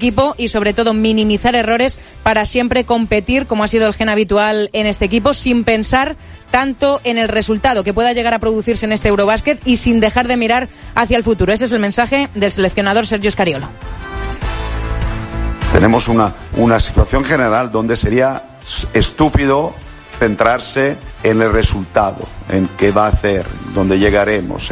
equipo y sobre todo minimizar errores para siempre competir, como ha sido el gen habitual en este equipo, sin pensar tanto en el resultado que pueda llegar a producirse en este Eurobásquet y sin dejar de mirar hacia el futuro. Ese es el mensaje del seleccionador Sergio Scariolo. Tenemos una situación general donde sería estúpido centrarse en el resultado, en qué va a hacer, dónde llegaremos,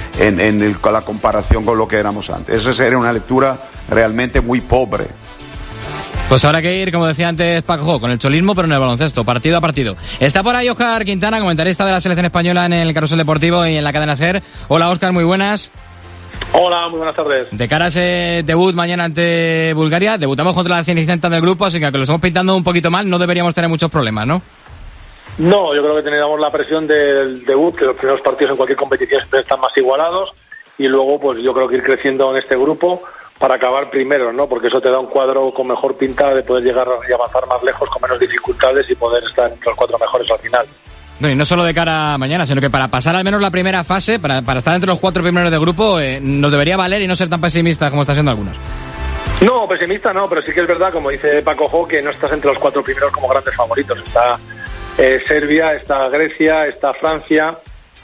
con la comparación con lo que éramos antes. Esa sería una lectura realmente muy pobre. Pues habrá que ir, como decía antes Paco, con el cholismo, pero en el baloncesto, partido a partido. Está por ahí Óscar Quintana, comentarista de la selección española en el Carrusel Deportivo y en la cadena SER. Hola Óscar, muy buenas. Hola, muy buenas tardes. De cara a ese debut mañana ante Bulgaria, debutamos contra la Cenicienta del grupo, así que aunque lo estamos pintando un poquito mal, no deberíamos tener muchos problemas, ¿no? No, yo creo que teníamos la presión del debut, que los primeros partidos en cualquier competición siempre están más igualados, y luego pues yo creo que ir creciendo en este grupo para acabar primero, ¿no? Porque eso te da un cuadro con mejor pinta de poder llegar y avanzar más lejos con menos dificultades y poder estar entre los 4 mejores al final. No, y no solo de cara a mañana, sino que para pasar al menos la primera fase, para estar entre los 4 primeros del grupo, nos debería valer y no ser tan pesimistas como están siendo algunos. No, pesimista no, pero sí que es verdad, como dice Paco Jo, que no estás entre los 4 primeros como grandes favoritos. Está Serbia, está Grecia, está Francia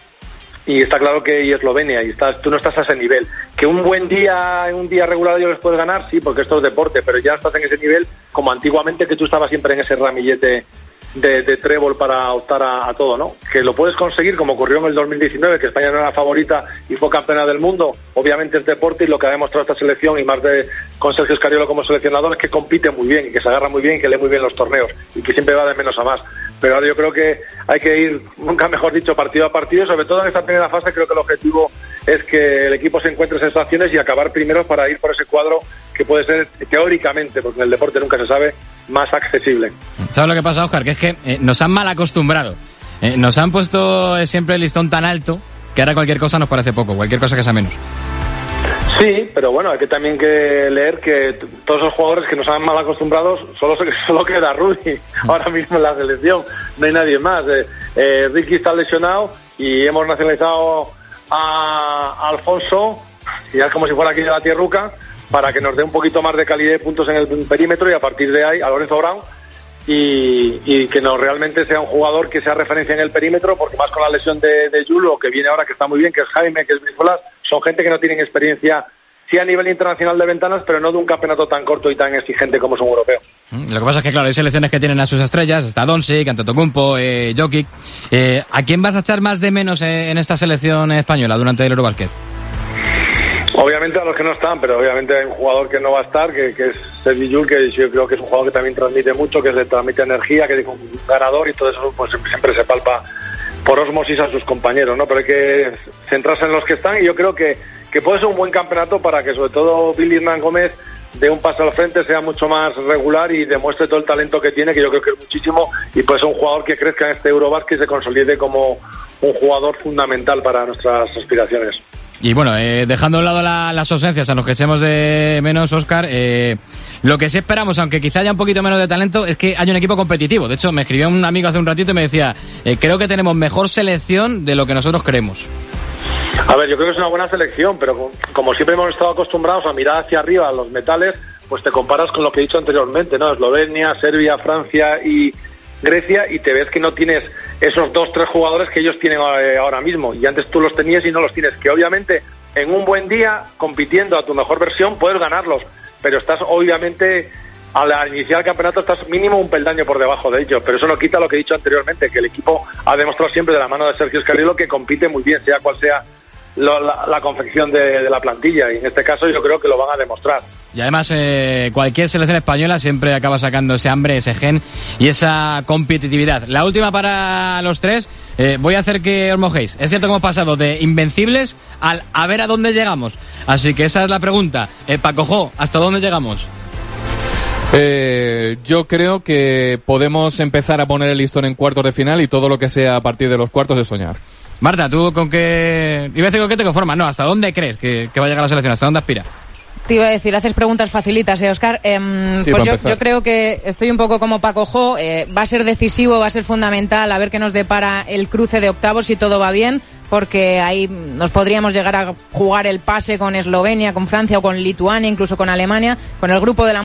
y está claro que y Eslovenia, y tú no estás a ese nivel. Que un buen día, en un día regular ellos les puedes ganar, sí, porque esto es deporte, pero ya estás en ese nivel como antiguamente, que tú estabas siempre en ese ramillete de trébol para optar a todo, ¿no? Que lo puedes conseguir como ocurrió en el 2019, que España no era favorita y fue campeona del mundo. Obviamente es deporte, y lo que ha demostrado esta selección, y más con Sergio Scariolo como seleccionador, es que compite muy bien, y que se agarra muy bien, y que lee muy bien los torneos, y que siempre va de menos a más. Pero ahora yo creo que hay que ir, nunca mejor dicho, partido a partido. Sobre todo en esta primera fase creo que el objetivo es que el equipo se encuentre sensaciones y acabar primeros para ir por ese cuadro que puede ser teóricamente, porque en el deporte nunca se sabe, más accesible. ¿Sabes lo que pasa, Óscar? Que es que nos han mal acostumbrado. Nos han puesto siempre el listón tan alto que ahora cualquier cosa nos parece poco, cualquier cosa que sea menos. Sí, pero bueno, hay que también que leer que todos esos jugadores que nos han mal acostumbrados, solo queda Rudy ahora mismo en la selección, no hay nadie más. Ricky está lesionado y hemos nacionalizado a Alfonso, y ya es como si fuera aquí de la tierruca, para que nos dé un poquito más de calidad de puntos en el perímetro, y a partir de ahí a Lorenzo Brown, y que no realmente sea un jugador que sea referencia en el perímetro, porque más con la lesión de Yulo, que viene ahora, que está muy bien, que es Jaime, que es Brizolas, son gente que no tienen experiencia, sí a nivel internacional de ventanas, pero no de un campeonato tan corto y tan exigente como es un europeo. Lo que pasa es que, claro, hay selecciones que tienen a sus estrellas, está Doncic, Antetokounmpo, Jokic. ¿A quién vas a echar más de menos en esta selección española durante el Eurobásquet? Obviamente a los que no están, pero obviamente hay un jugador que no va a estar, que es Sergi Llull, que yo creo que es un jugador que también transmite mucho, que le transmite energía, que es un ganador, y todo eso pues siempre se palpa por osmosis a sus compañeros, ¿no? Pero hay que centrarse en los que están, y yo creo que puede ser un buen campeonato para que sobre todo Billy Hernán Gómez dé un paso al frente, sea mucho más regular y demuestre todo el talento que tiene, que yo creo que es muchísimo, y puede ser un jugador que crezca en este Eurobásquet y se consolide como un jugador fundamental para nuestras aspiraciones. Y bueno, dejando a un lado las ausencias a los que echemos de menos, Óscar, lo que sí esperamos, aunque quizá haya un poquito menos de talento, es que haya un equipo competitivo. De hecho, me escribió un amigo hace un ratito y me decía, creo que tenemos mejor selección de lo que nosotros creemos. A ver, yo creo que es una buena selección, pero como siempre hemos estado acostumbrados a mirar hacia arriba a los metales, pues te comparas con lo que he dicho anteriormente, ¿no? Eslovenia, Serbia, Francia y Grecia, y te ves que no tienes esos 2-3 jugadores que ellos tienen ahora mismo, y antes tú los tenías y no los tienes, que obviamente en un buen día, compitiendo a tu mejor versión, puedes ganarlos, pero estás obviamente, al iniciar el campeonato, estás mínimo un peldaño por debajo de ellos, pero eso no quita lo que he dicho anteriormente, que el equipo ha demostrado siempre de la mano de Sergio Scariolo que compite muy bien, sea cual sea la confección de la plantilla, y en este caso yo creo que lo van a demostrar. Y además cualquier selección española siempre acaba sacando ese hambre, ese gen y esa competitividad. La última para los tres, voy a hacer que os mojéis. Es cierto que hemos pasado de invencibles a ver a dónde llegamos, así que esa es la pregunta. Paco Jo, ¿hasta dónde llegamos? Yo creo que podemos empezar a poner el listón en cuartos de final, y todo lo que sea a partir de los cuartos es soñar. Marta, ¿tú con qué? Iba a decir con qué te conformas, no, ¿hasta dónde crees que va a llegar la selección? ¿Hasta dónde aspira? Te iba a decir, haces preguntas facilitas, Óscar. Sí, pues yo creo que estoy un poco como Paco Jo. Va a ser decisivo, va a ser fundamental a ver qué nos depara el cruce de octavos, si todo va bien, porque ahí nos podríamos llegar a jugar el pase con Eslovenia, con Francia o con Lituania, incluso con Alemania, con el grupo de la